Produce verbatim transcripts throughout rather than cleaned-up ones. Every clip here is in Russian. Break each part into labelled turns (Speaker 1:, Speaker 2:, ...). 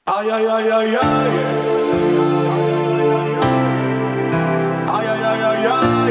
Speaker 1: Ай-яй-яй-яй-яй. Ай-яй-яй-яй-яй.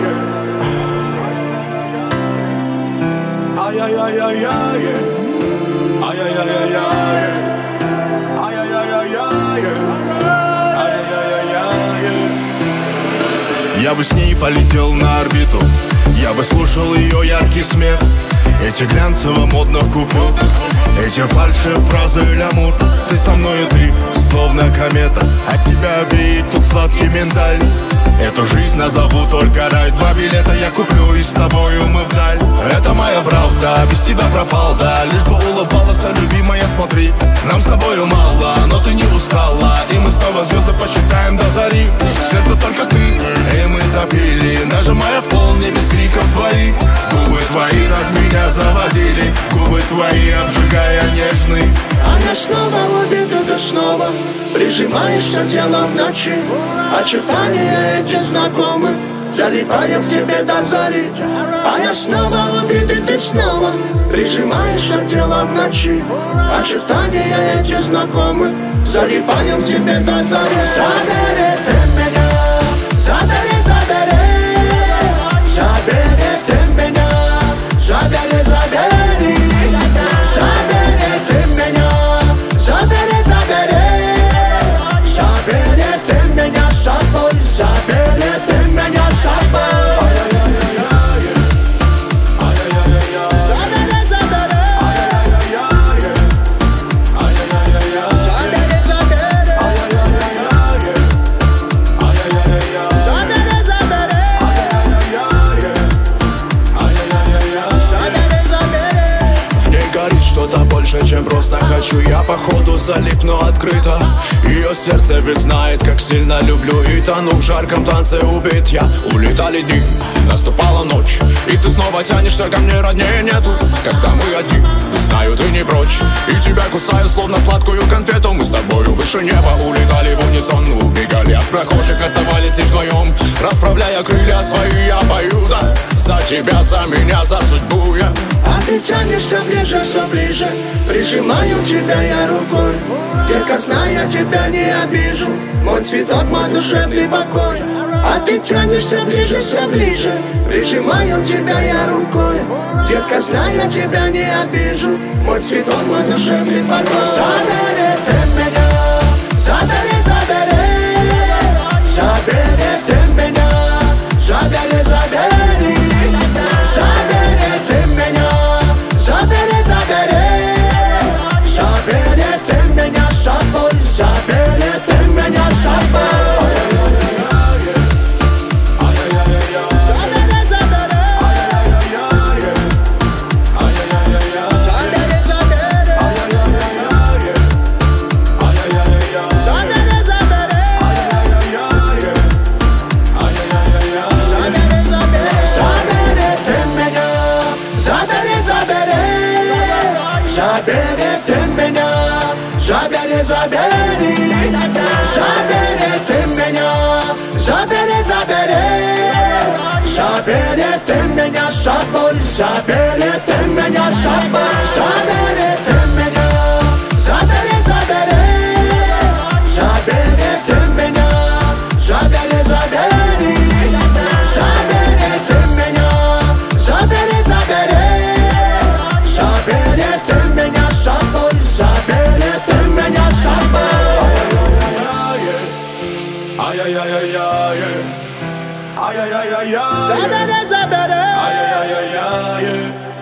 Speaker 1: Ай-яй-яй-яй-яй. Ай-яй-яй-яй-яй. Ай-яй-яй-яй-яй. Ай-яй-яй-яй-яй.
Speaker 2: Я бы с ней полетел на орбиту, я бы слушал ее яркий смех, эти глянцево-модных купюр, эти фальши-фразы лямур. Ты со мною, ты словно комета, от тебя веет тут сладкий миндаль. Эту жизнь назову только рай. Два билета я куплю, и с тобою мы вдаль. Это моя правда, без тебя пропал, да. Лишь бы улыбалась, любимая, смотри. Нам с тобою мало, но ты не устала, и мы снова звезды почитаем до зари. В сердце только ты, и мы топили, нажимая в пол, не без криков твои. Губы твои так меня заводили, губы твои обжигая нежный.
Speaker 1: А я снова убита, ты снова прижимаешься телом в ночи. Очертания эти знакомы, залипая в тебе до зари. А я снова убита, ты снова прижимаешься телом в ночи. Очертания эти знакомы, залипая в тебе до зари. Забери ты меня, забери, забери, забери ты меня, забери, забери, забери ты меня, забери, забери, забери ты меня с собой, забери ты меня с собой.
Speaker 2: Что-то больше, чем просто хочу. Я походу залипну открыто. Ее сердце ведь знает, как сильно люблю. И тону в жарком танце убит я. Улетали дни, наступала ночь, и ты снова тянешься ко мне, роднее нету. Когда мы одни, знаю, ты не прочь, и тебя кусаю, словно сладкую конфету. Мы с тобою выше неба улетали в унисон, убегали от прохожих, оставались лишь вдвоем. Расправляя крылья свои, я пою, да, за тебя, за меня, за судьбу я.
Speaker 1: А ты тянешься ближе, все ближе, прижимаю тебя я рукой. Детка, знай, я тебя не обижу, мой цветок, мой душевный покой. А ты тянешься ближе, все ближе, прижимаю тебя я рукой. Детка, знай, я тебя не обижу, мой цветок, мой душевный покой. Забери ты меня, забери, забери, забери ты меня, забери, забери, забери ты меня, забери, забери, забери ты меня с собой, забери ты меня с собой. Забери ты меня, забери, забери, забери ты меня, забери, забери, забери ты меня с собой, забери ты меня с собой, забери ты меня, забери, забери, забери ты меня, забери, забери, забери ты меня, забери, забери, забери ты меня с собой, забери ты меня с собой.
Speaker 2: Ай-яй-яй-яй-яй.
Speaker 1: Забери, забери.
Speaker 2: Ай-яй-яй-яй-яй.